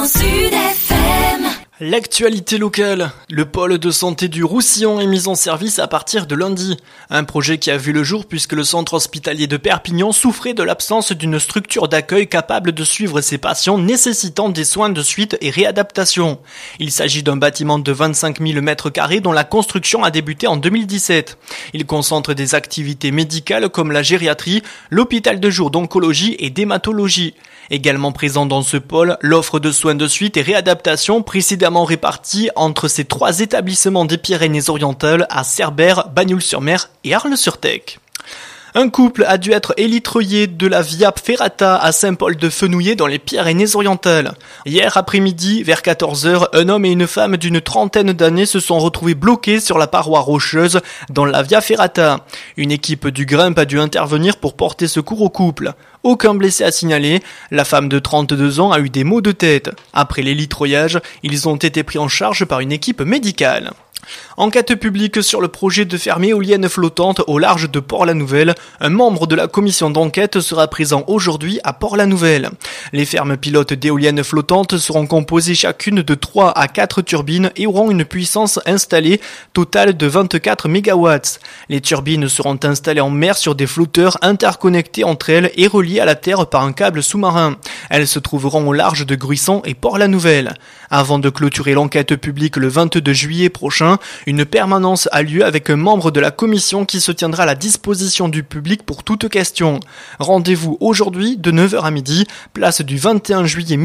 Grand Sud FM. L'actualité locale. Le pôle de santé du Roussillon est mis en service à partir de lundi. Un projet qui a vu le jour puisque le centre hospitalier de Perpignan souffrait de l'absence d'une structure d'accueil capable de suivre ses patients nécessitant des soins de suite et réadaptation. Il s'agit d'un bâtiment de 25 000 m² dont la construction a débuté en 2017. Il concentre des activités médicales comme la gériatrie, l'hôpital de jour d'oncologie et d'hématologie. Également présent dans ce pôle, l'offre de soins de suite et réadaptation précédemment répartie entre ces trois établissements des Pyrénées-Orientales à Cerbère, Bagnols-sur-Mer et Arles-sur-Tech. Un couple a dû être élitreillé de la Via Ferrata à Saint-Paul-de-Fenouillet dans les Pyrénées-Orientales. Hier après-midi, vers 14h, un homme et une femme d'une trentaine d'années se sont retrouvés bloqués sur la paroi rocheuse dans la Via Ferrata. Une équipe du Grimpe a dû intervenir pour porter secours au couple. Aucun blessé à signaler. La femme de 32 ans a eu des maux de tête. Après l'élitroyage, ils ont été pris en charge par une équipe médicale. Enquête publique sur le projet de ferme éolienne flottante au large de Port-la-Nouvelle. Un membre de la commission d'enquête sera présent aujourd'hui à Port-la-Nouvelle. Les fermes pilotes d'éoliennes flottantes seront composées chacune de 3 à 4 turbines et auront une puissance installée totale de 24 MW. Les turbines seront installées en mer sur des flotteurs interconnectés entre elles et reliés à la terre par un câble sous-marin. Elles se trouveront au large de Gruissan et Port-la-Nouvelle. Avant de clôturer l'enquête publique le 22 juillet prochain, une permanence a lieu avec un membre de la commission qui se tiendra à la disposition du public pour toute question. Rendez-vous aujourd'hui de 9h à midi, place du 21 juillet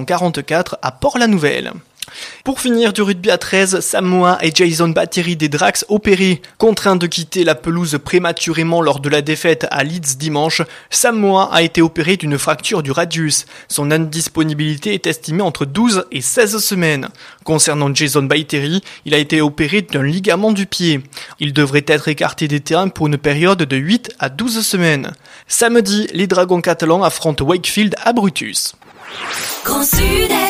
1944 à Port-la-Nouvelle. Pour finir, du rugby à 13, Samoa et Jason Battery des Drax opérés. Contraint de quitter la pelouse prématurément lors de la défaite à Leeds dimanche, Samoa a été opéré d'une fracture du radius. Son indisponibilité est estimée entre 12 et 16 semaines. Concernant Jason Battery, il a été opéré d'un ligament du pied. Il devrait être écarté des terrains pour une période de 8 à 12 semaines. Samedi, les Dragons catalans affrontent Wakefield à Brutus. Grand Sud FM.